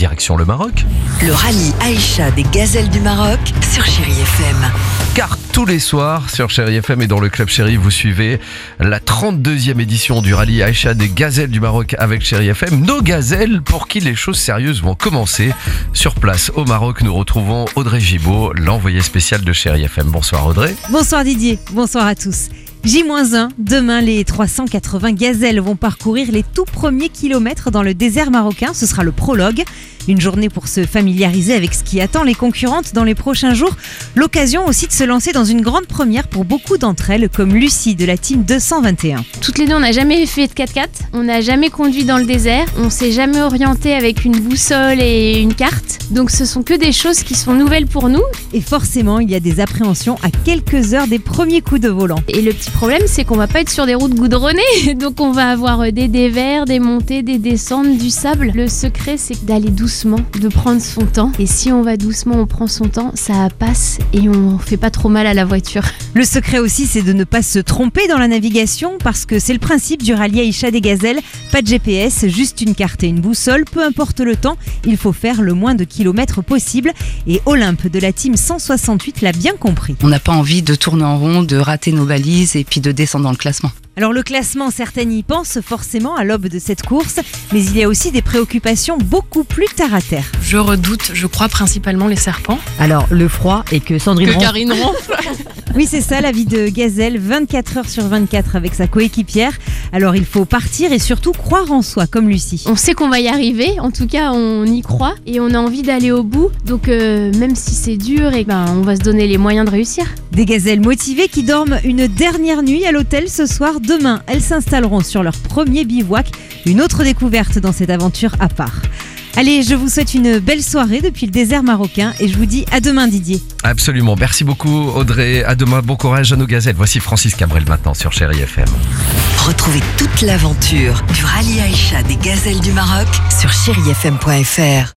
direction le Maroc. Le rallye Aïcha des gazelles du Maroc sur Chérie FM. Car tous les soirs sur Chérie FM et dans le Club Chérie, vous suivez la 32e édition du rallye Aïcha des gazelles du Maroc avec Chérie FM. Nos gazelles pour qui les choses sérieuses vont commencer. Sur place au Maroc, nous retrouvons Audrey Gibaud, l'envoyée spéciale de Chérie FM. Bonsoir Audrey. Bonsoir Didier, bonsoir à tous. J-1, demain les 380 gazelles vont parcourir les tout premiers kilomètres dans le désert marocain, ce sera le prologue. Une journée pour se familiariser avec ce qui attend les concurrentes dans les prochains jours. L'occasion aussi de se lancer dans une grande première pour beaucoup d'entre elles, comme Lucie de la team 221. Toutes les deux, on n'a jamais fait de 4x4, on n'a jamais conduit dans le désert, on s'est jamais orienté avec une boussole et une carte. Donc ce sont que des choses qui sont nouvelles pour nous. Et forcément, il y a des appréhensions à quelques heures des premiers coups de volant. Et le petit problème, c'est qu'on va pas être sur des routes goudronnées. Donc on va avoir des dévers, des montées, des descentes, du sable. Le secret, c'est d'aller doucement, de prendre son temps. Et si on va doucement, on prend son temps, ça passe et on fait pas trop mal à la voiture. Le secret aussi, c'est de ne pas se tromper dans la navigation parce que c'est le principe du rallye Aïcha des gazelles. Pas de GPS, juste une carte et une boussole. Peu importe le temps, il faut faire le moins de kilomètres possible. Et Olympe de la team 168 l'a bien compris. On n'a pas envie de tourner en rond, de rater nos balises et puis de descendre dans le classement. Alors le classement, certaines y pensent forcément à l'aube de cette course, mais il y a aussi des préoccupations beaucoup plus terre à terre. Je redoute, je crois principalement les serpents. Alors le froid et que Sandrine ronfle. Karine ronfle. Oui, c'est ça la vie de gazelle, 24 heures sur 24 avec sa coéquipière. Alors il faut partir et surtout croire en soi, comme Lucie. On sait qu'on va y arriver, en tout cas on y croit et on a envie d'aller au bout. Donc même si c'est dur, on va se donner les moyens de réussir. Des gazelles motivées qui dorment une dernière nuit à l'hôtel ce soir. Demain, elles s'installeront sur leur premier bivouac. Une autre découverte dans cette aventure à part. Allez, je vous souhaite une belle soirée depuis le désert marocain et je vous dis à demain Didier. Absolument, merci beaucoup Audrey. À demain, bon courage à nos gazelles. Voici Francis Cabrel maintenant sur Chérie FM. Retrouvez toute l'aventure du rallye Aïcha des gazelles du Maroc sur chérifm.fr.